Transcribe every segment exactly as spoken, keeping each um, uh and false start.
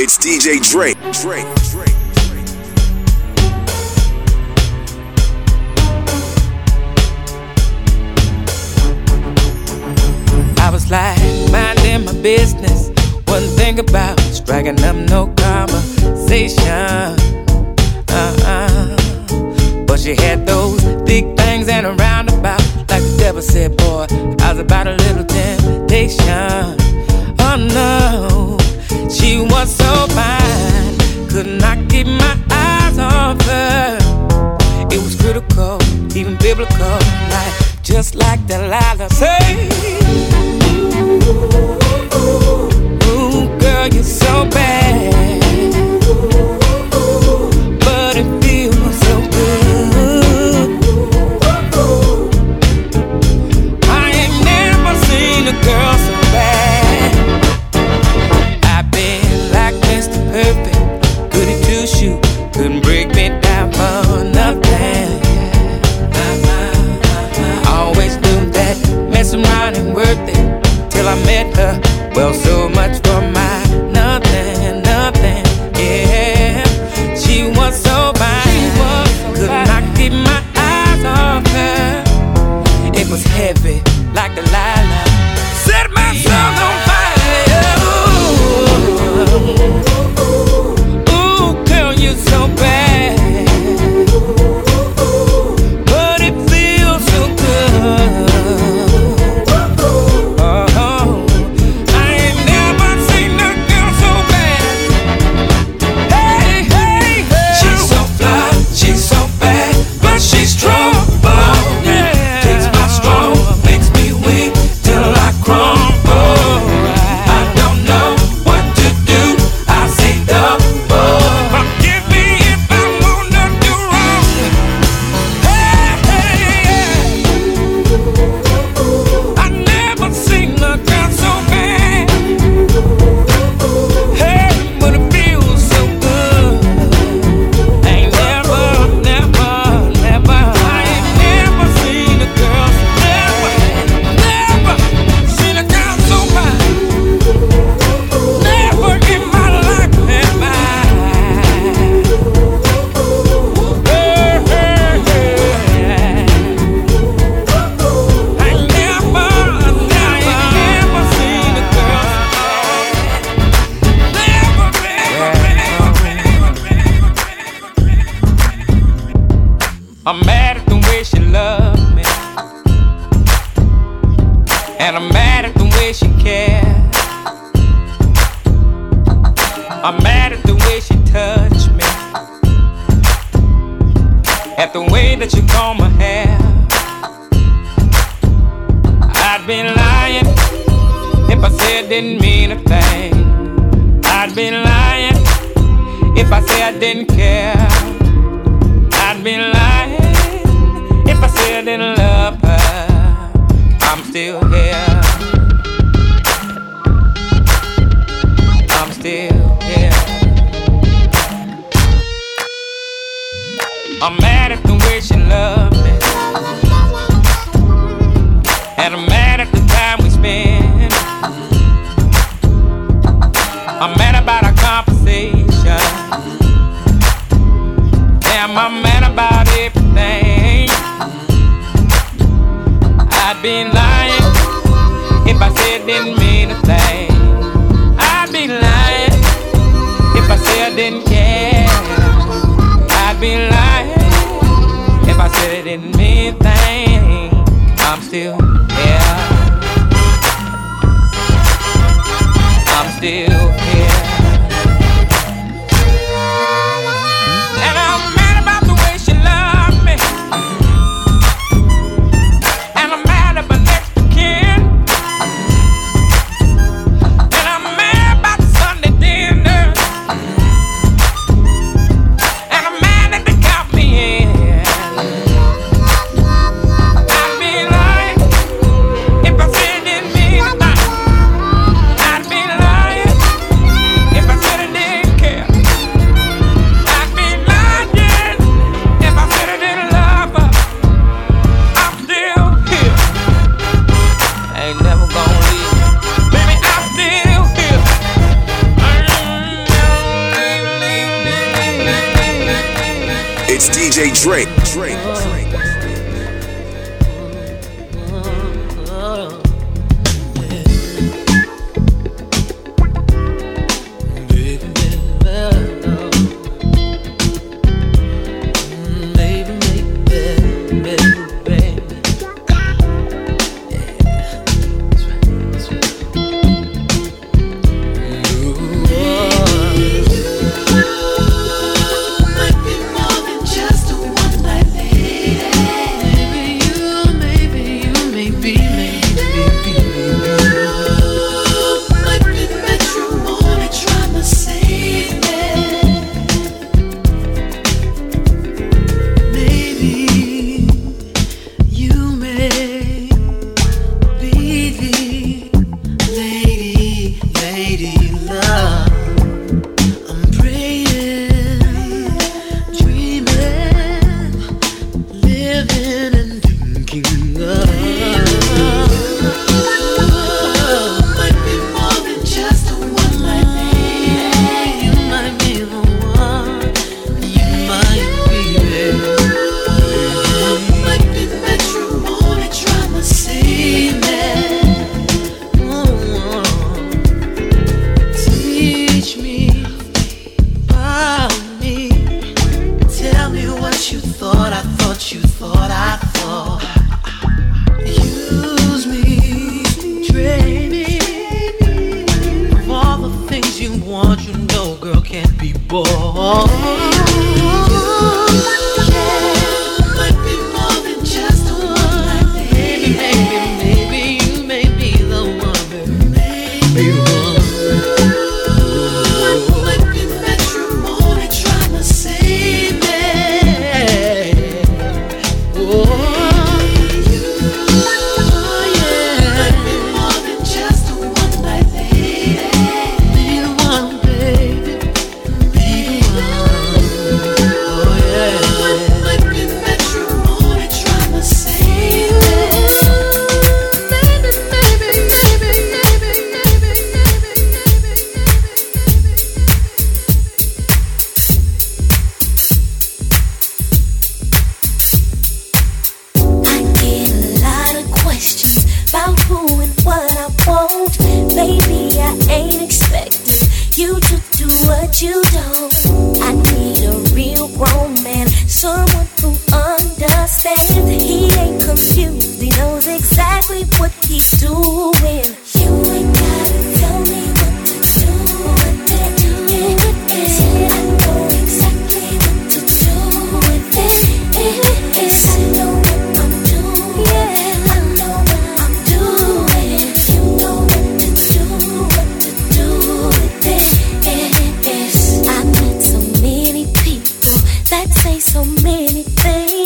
It's D J Drake. Drake. Drake. I was like minding my business, wasn't thinking about striking up no conversation. Uh-uh. But she had those big things and a roundabout, like the devil said, boy, I was about a little temptation. Oh no, she was so fine, could not keep my eyes off her. It was critical, even biblical, like just like Delilah say. Ooh, girl, you're so bad, but it feels so good. I ain't never seen a girl so bad. I've been like Mister Perfect, goody two shoes, couldn't break me down for nothing. Always knew that messing around ain't worth it till I met her. Well, so much for my nothing, nothing, yeah. She was so fine, could not keep my eyes off her. It was heavy like Delilah, set my soul on fire. Ooh, ooh, girl, you're so bad, but it feels so good. I'm mad at the way she loved me, and I'm mad at the way she cared. I'm mad at the way she touched me, at the way that you comb my hair. I'd be lying if I said I didn't mean a thing. I'd be lying if I said I didn't care. I'd be lying if I said I didn't love her. I'm still here. I'm still here. I'm mad at the way she loved me, and I'm mad at the time we spent. I'm mad about our conversation. Damn, I'm mad about everything. I'd be lying if I said I didn't mean a thing. I'd be lying if I said I didn't care. I'd be lying if I said I didn't mean a thing. I'm still here. I'm still here. And I'm mad about the way she loved me, and I'm mad at my next of kin, and I'm mad about the Sunday dinner, and I'm mad that they count me in. I'd be lying J Drake. Drake. Drake.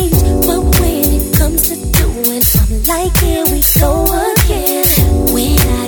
Like here we go again. When I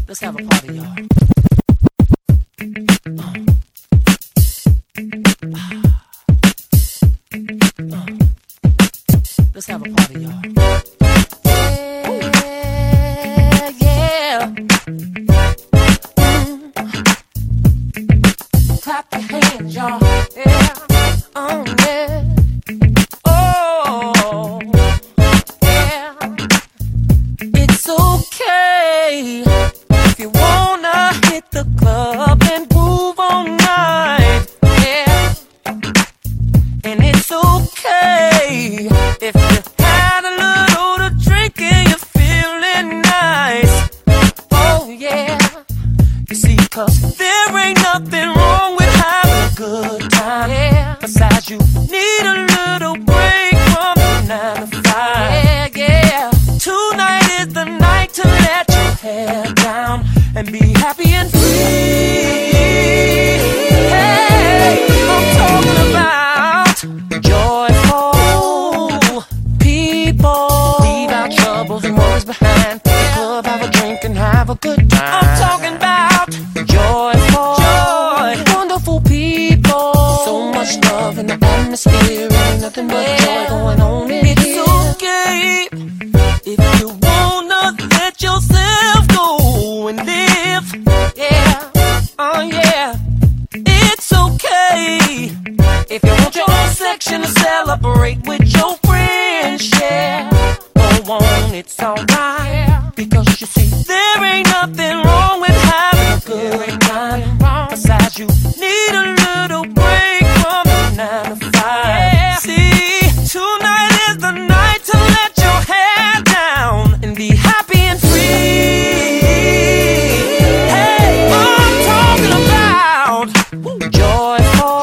Let's have a party, y'all. Let's have a party, y'all. Yeah, yeah. Mm. Clap your hands, y'all. Yeah. Oh, yeah. Oh, yeah. It's okay if you wanna hit the club and move all night. Yeah. And it's okay if you had a little to drink and you're feeling nice. Oh yeah. You see, cause there ain't nothing wrong with having a good time. Yeah. Besides, you need a little break from the nine to five. Yeah, yeah. Tonight is the night to let your hair down and be happy and free. Hey, I'm talking about joyful people. Leave our troubles and worries behind. The club, have a drink and have a good time. I'm talking about joyful, joy, wonderful people. So much love in the atmosphere, ain't nothing but joy going on in it's here. It's okay if you wanna let yourself go and live. Yeah, oh yeah. It's okay if you want your own section to celebrate with your friends. Yeah, go on, it's alright. Because you see, there ain't nothing wrong with having a good time. Besides, you need a little break from the nine to five. Yeah. See, tonight is the night to let your hair down and be happy and free. Hey, I'm talking about joyful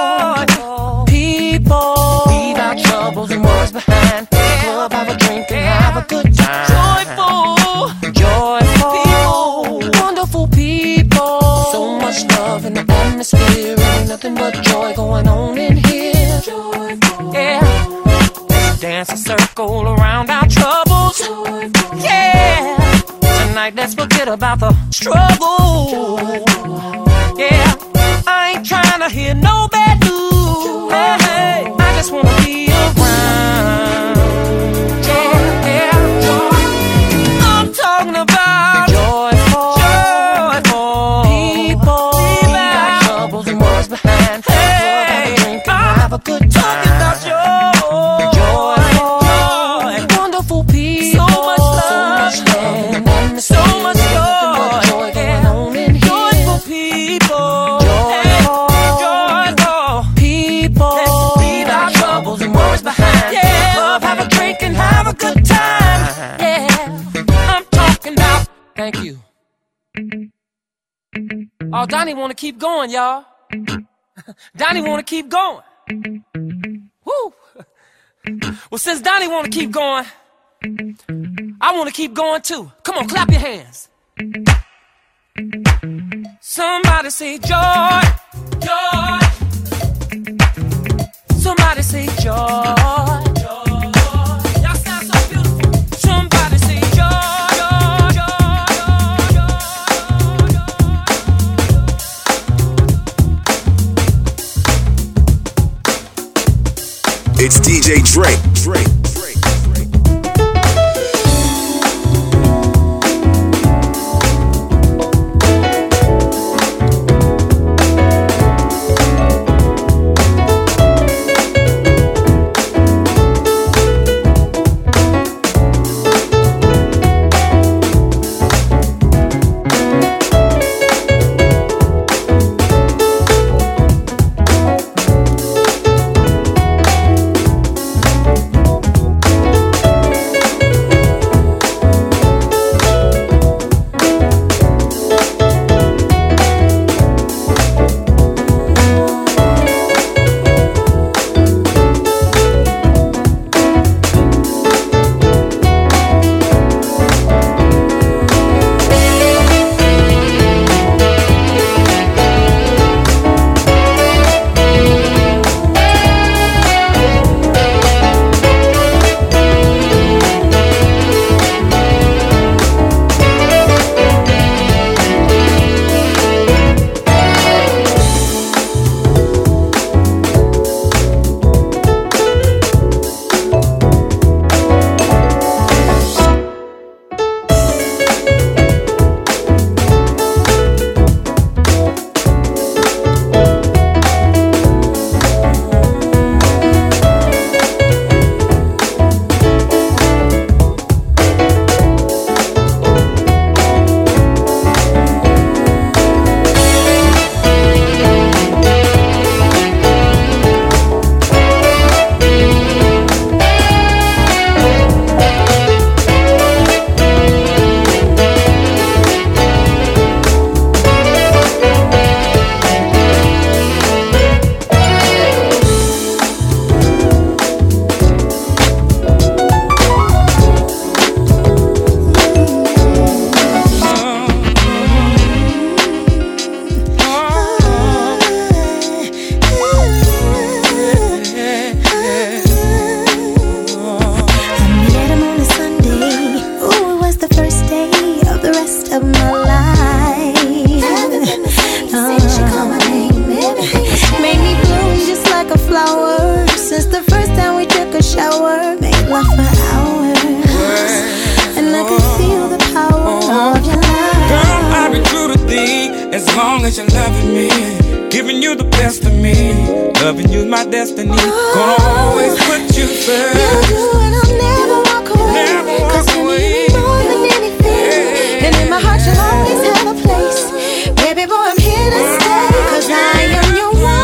people. Leave our troubles and worries behind. The club, have a drink and have a good time. Joyful, joyful people, wonderful people. So much love in the atmosphere, ain't nothing but joy going on in here. Joyful, yeah. Let's dance a circle around our troubles. Joyful, yeah. Tonight let's forget about the struggle. Joyful, yeah. I ain't trying to hear no bad news. Hey, hey, I just wanna be around. Yeah, yeah, joy. I'm talking about joyful, joyful people. Leave our troubles and worries behind. Hey, have a drink and have a good time. Talking about joy, joyful, joy, wonderful people. So much love, so much love, so much joy. Joy going on in here. Joyful people. Have a good time. Yeah, I'm talking about. Thank you. Oh, Donnie wanna keep going, y'all. Donnie wanna keep going. Woo. Well, since Donnie wanna keep going, I wanna keep going too. Come on, clap your hands. Somebody say joy, joy. Somebody say joy. It's D J Drake. Drake. as long as you're loving me, giving you the best of me. Loving you's my destiny. Gonna always put you first. You do and I'll never walk away. Never walk Cause you away. need me more than anything. Hey. And in my heart you'll always have a place. Baby boy, I'm here to stay. Cause I am your one.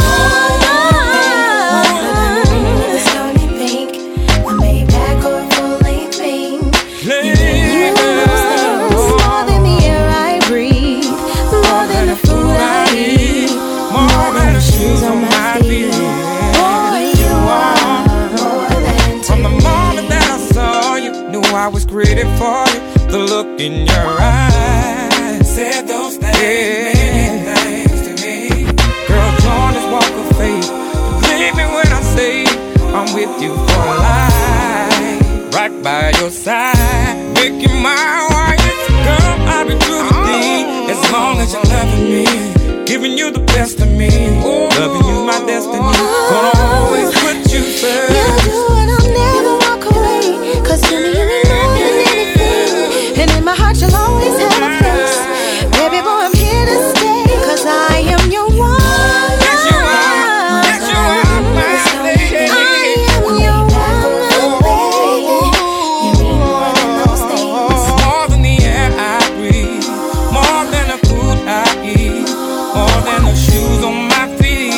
It's only pink, a Maybach or a full-length thing. You know those things more than the air I breathe, more than the food I eat, more than the shoes on my feet. Boy, you are more than to From the me. moment that I saw you, knew I was created for you. The look in your eyes said those things, many things to me. Girl, join this walk of faith. Believe me when I say I'm with you for life. Right by your side, making my wife. Girl, I'll be true to thee as long as you're loving me, giving you the best of me. Loving you my destiny. Gonna always put you first. You do and I'll never walk away. Cause you need me more than anything. And in my heart you'll always have a place. Baby boy, I'm here to stay. Cause I am your one. Yes, you are. Yes, you are, my lady. I am your one, baby. You mean more than those things. More than the air I breathe, more than the food I eat, more than the shoes on my feet.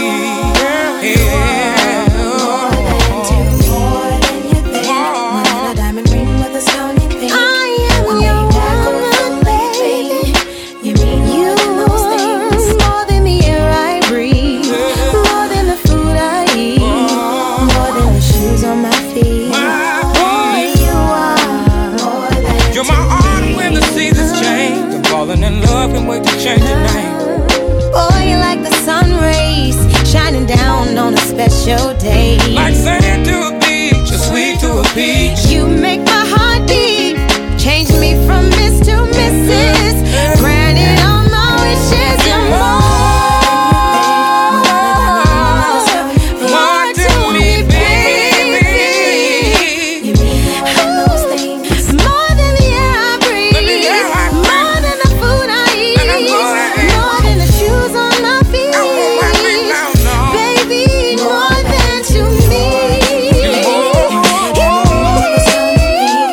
Yeah. More than you think. More than a diamond ring with a stone in pink. I am your one, baby. You mean more than those things. More than the air I breathe, more than the food I eat, more than the shoes on my feet. Boy, you are more than You're my art when the seasons change. I'm falling in love, can't wait to change your name. boy, you like the sun rays shining down on a special day. Like sand to a beach, or sweet to a peach. You make my heart beat, change me from Miss to Missus Granted all my wishes, you're more, more to me, baby. You mean more than those things, more than the air I breathe, more than the food I eat, more than the shoes on my feet. Baby, more than to me.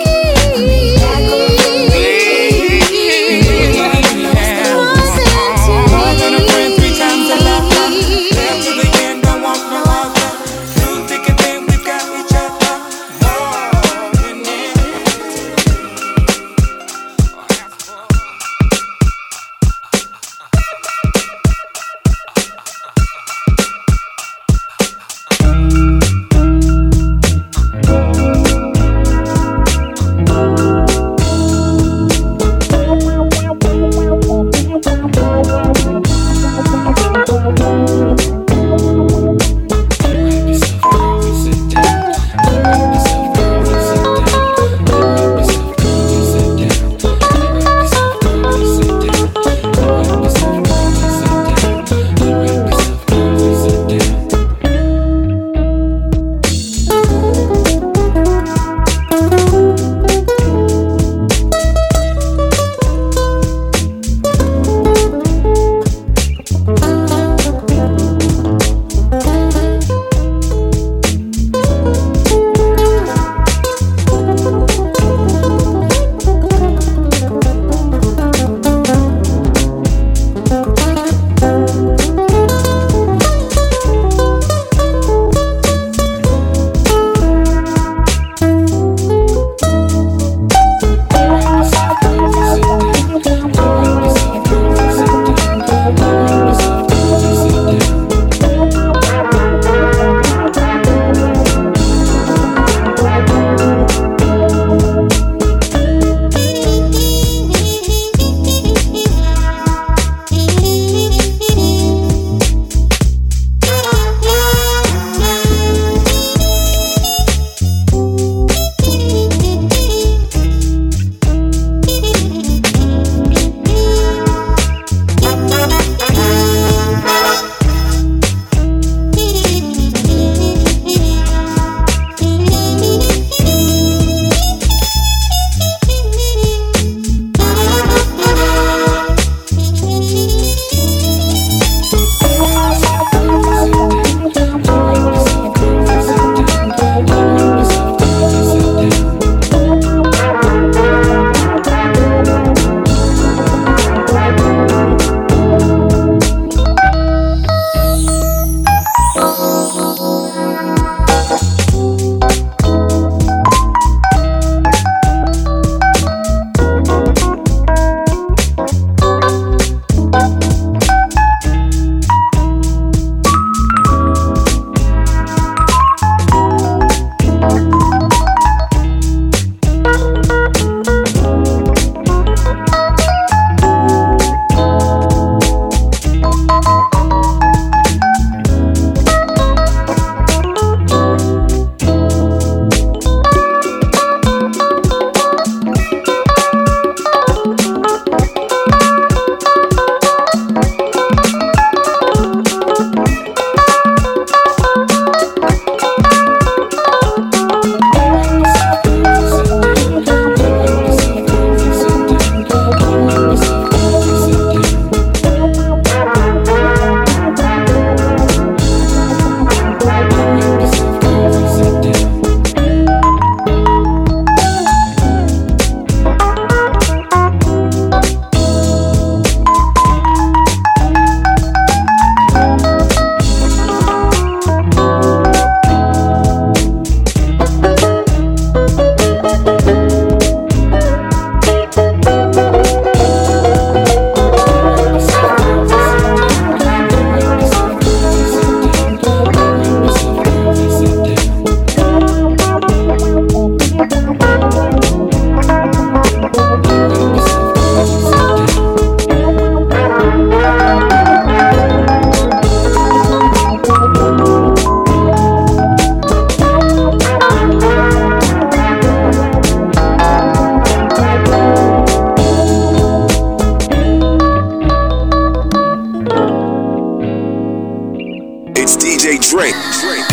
Drake. Drake.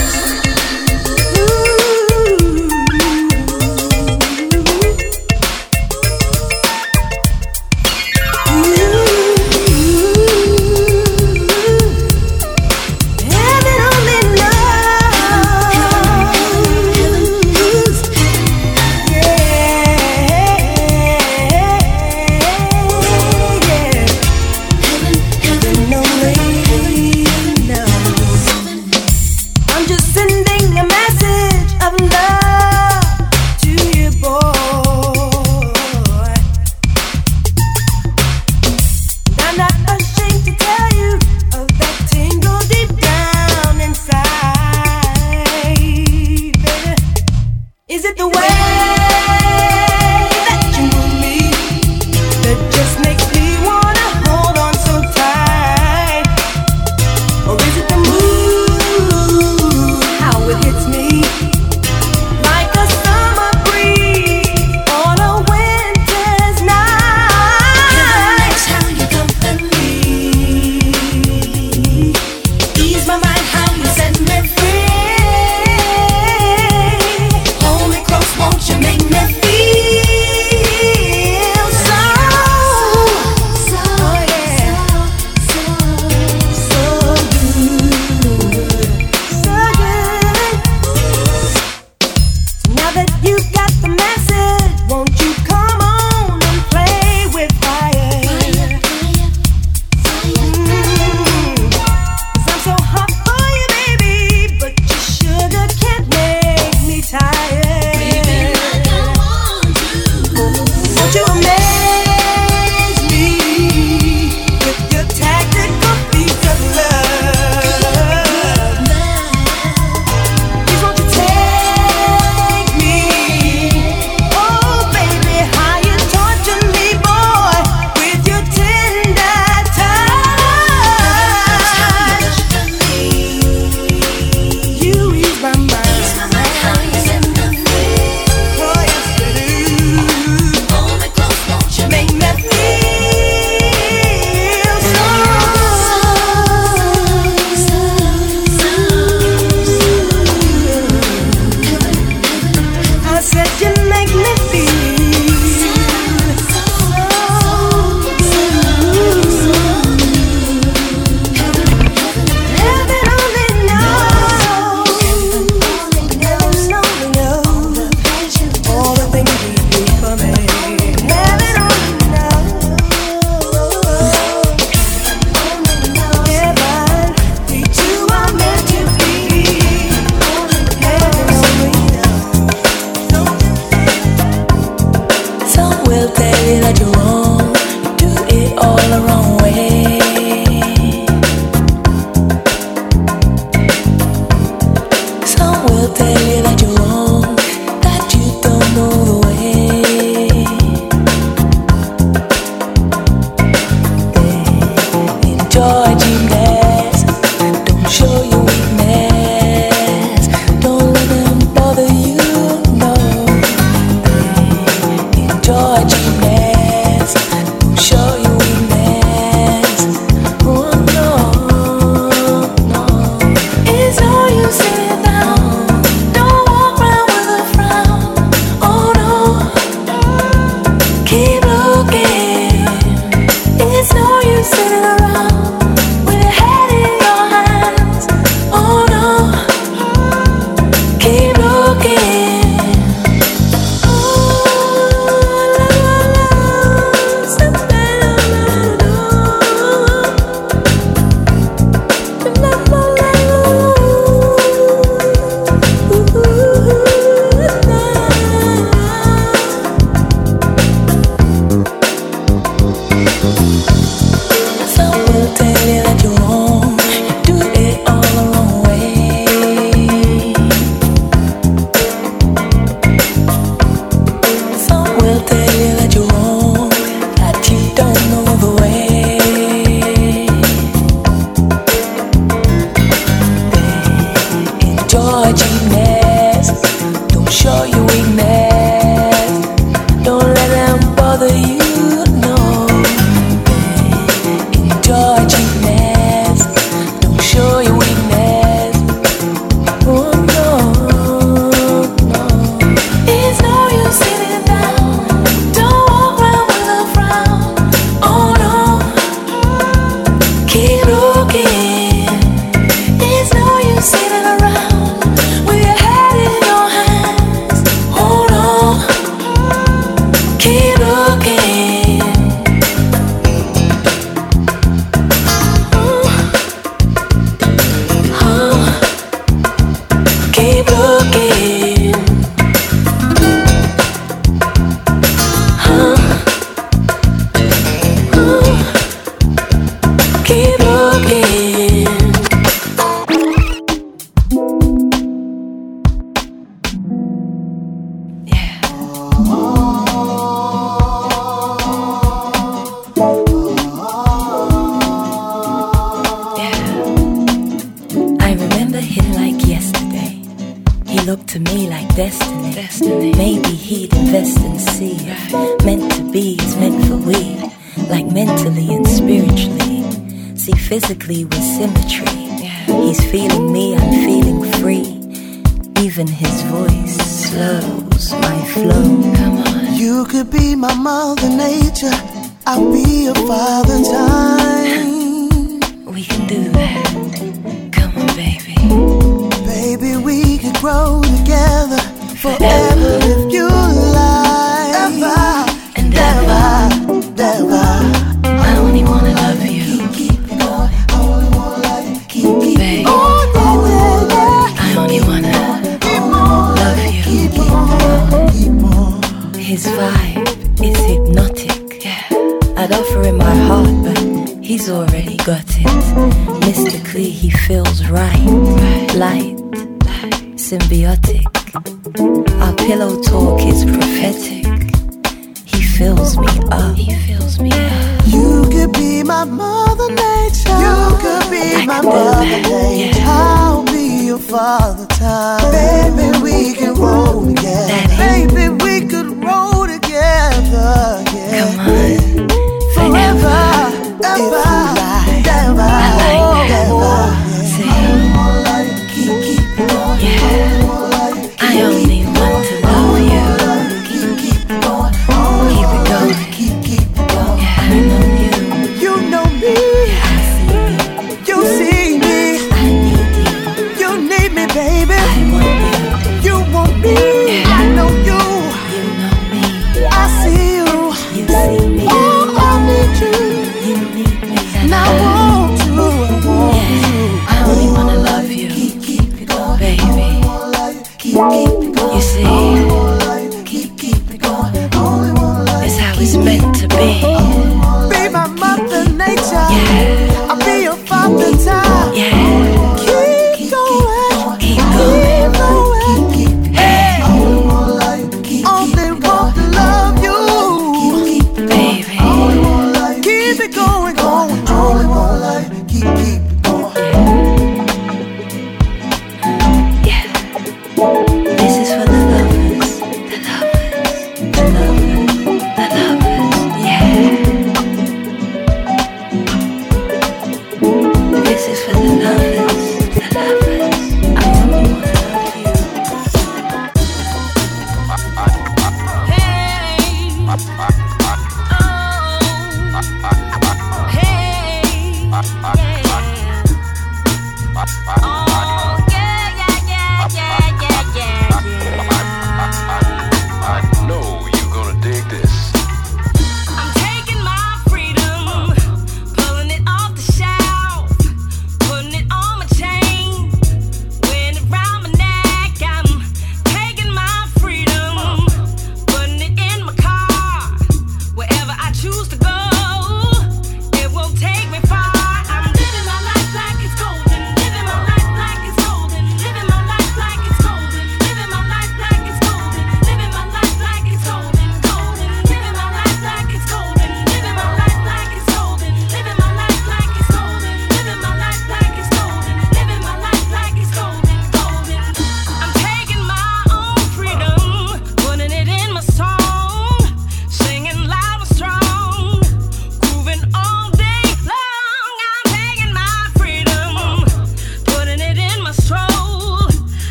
look to me like destiny. destiny. Maybe he'd invest and see if meant to be is meant for we, like mentally and spiritually. See, physically with symmetry. He's feeling me, I'm feeling free. Even his voice slows my flow. Come on. You could be my mother nature, I'll be your father time. We can do that. Come on, baby. Baby, we could grow together forever if you like. Ever and ever, ever. I only wanna love you. Keep it going. I only wanna love you. Keep it Babe. Oh, yeah, yeah, yeah. I only wanna Keep on, love you. Keep on, keep on. His vibe is hypnotic. Yeah. I'd offer him my heart, but he's already got it. Mystically, he feels right, light, symbiotic. Our pillow talk is prophetic. He fills me up. He fills me up. You could be my mother nature. You could be I my could do mother that. nature. Yeah. I'll be your father time. Baby, we can roll together. Daddy. Baby, we could roll together. Yeah. Come on. Forever, ever, If you like. ever, I like that. ever. See, Keep, keep it going. yeah. I only want to love you. Keep, keep it going. Keep it going. Keep, keep it going. Yeah, I know you. You know me. I see you. You see me. I need you. You need me, baby. I want you. You want me. Yeah. I know you. You know me. I see you. You see me. Oh, I need you. You need me. And I want you. I want Yeah. you. I only wanna love you, Keep, keep it going. baby. Keep, keep it going. You see, Keep, keep it going. Only one life. it's how it's meant to be. Be my mother nature. Yeah. I'll be your father time. Yeah. Keep going. Keep going. Keep going. Hey. Only one life. Only want to love you. Baby. Keep it going, going. Only one life. Keep, keep it going. Yeah. This is for the lovers. The lovers. The lovers. The lovers. Yeah. This is for the lovers. The lovers. I only wanna love you. I know you're gonna dig this. I'm taking my freedom, pulling it off the shelf, putting it on my chain, wearing it round my neck. I'm taking my freedom, putting it in my car, wherever I choose to go. It won't take me far. I'm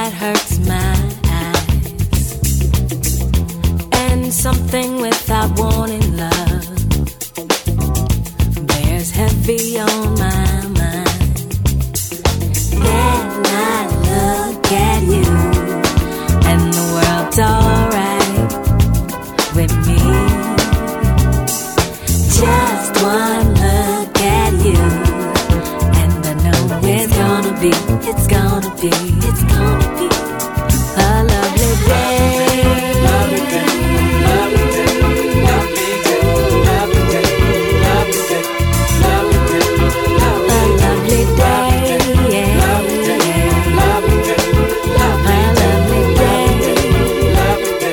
that hurts my eyes, and something without warning, love bears heavy on my mind. And I look at you, and the world's alright with me. Just one look at you, and I know it's gonna be, it's gonna be, it's gonna be a lovely day. Lovely day, lovely day, lovely day, lovely day, lovely day, lovely day, a lovely day, yeah, lovely day, lovely day, a lovely day, lovely day,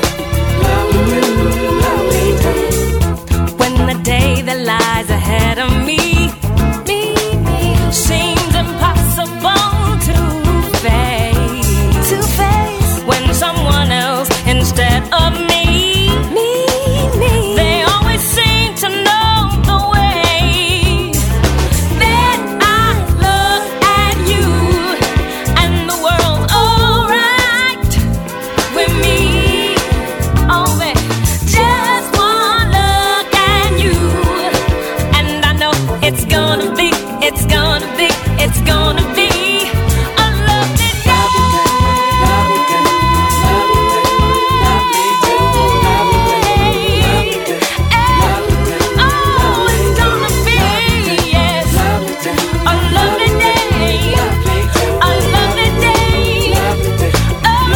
lovely day. When the day that lies ahead of me, me, me seems impossible to face, to face. When someone else instead of me, me, me, they always seem to know the way. Then I look at you, and the world's alright with me. Oh, baby, just one look at you, and I know it's gonna be, it's gonna be, it's gonna be a lovely day. Lovely day, lovely day, lovely day, lovely day, lovely day, lovely day, oh, it's gonna be, yes, a lovely day, a lovely day, oh,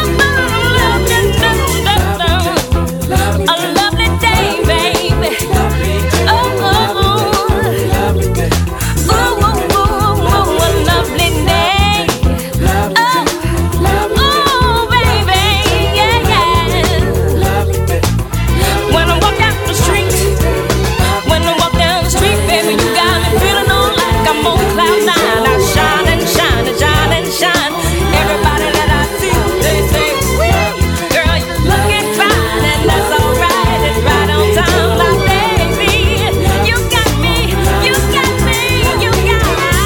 a lovely day, baby. Oh, oh, oh, oh, oh, oh, a lovely day. Oh, oh, baby, yeah, yeah. When I walk down the street, when I walk down the street, baby, you got me feeling on like I'm on cloud nine. I shine and shine and shine and shine. Everybody that I see, they say, "Wee, girl, you're looking fine," and that's alright. It's right on time, my baby. You got me, you got me, you got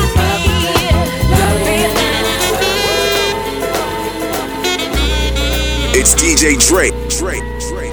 me. It's D J Drake. Drake. Drake.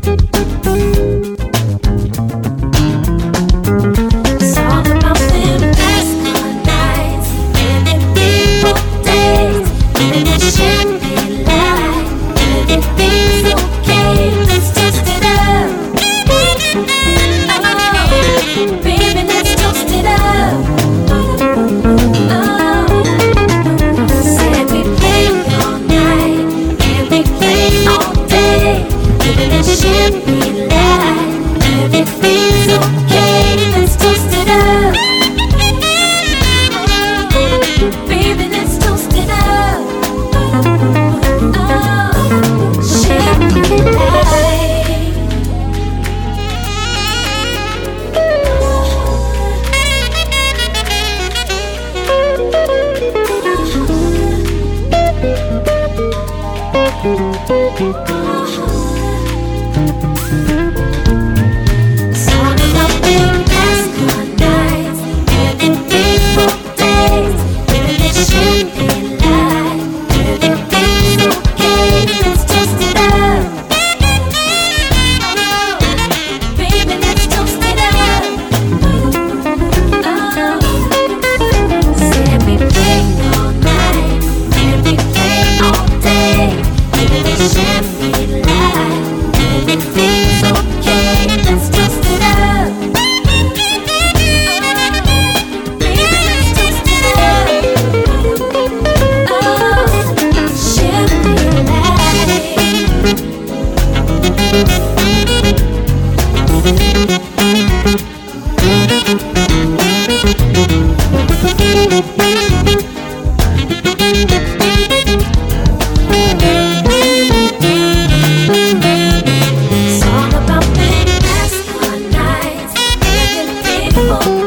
It's all about them Song about big masculine nights, living big for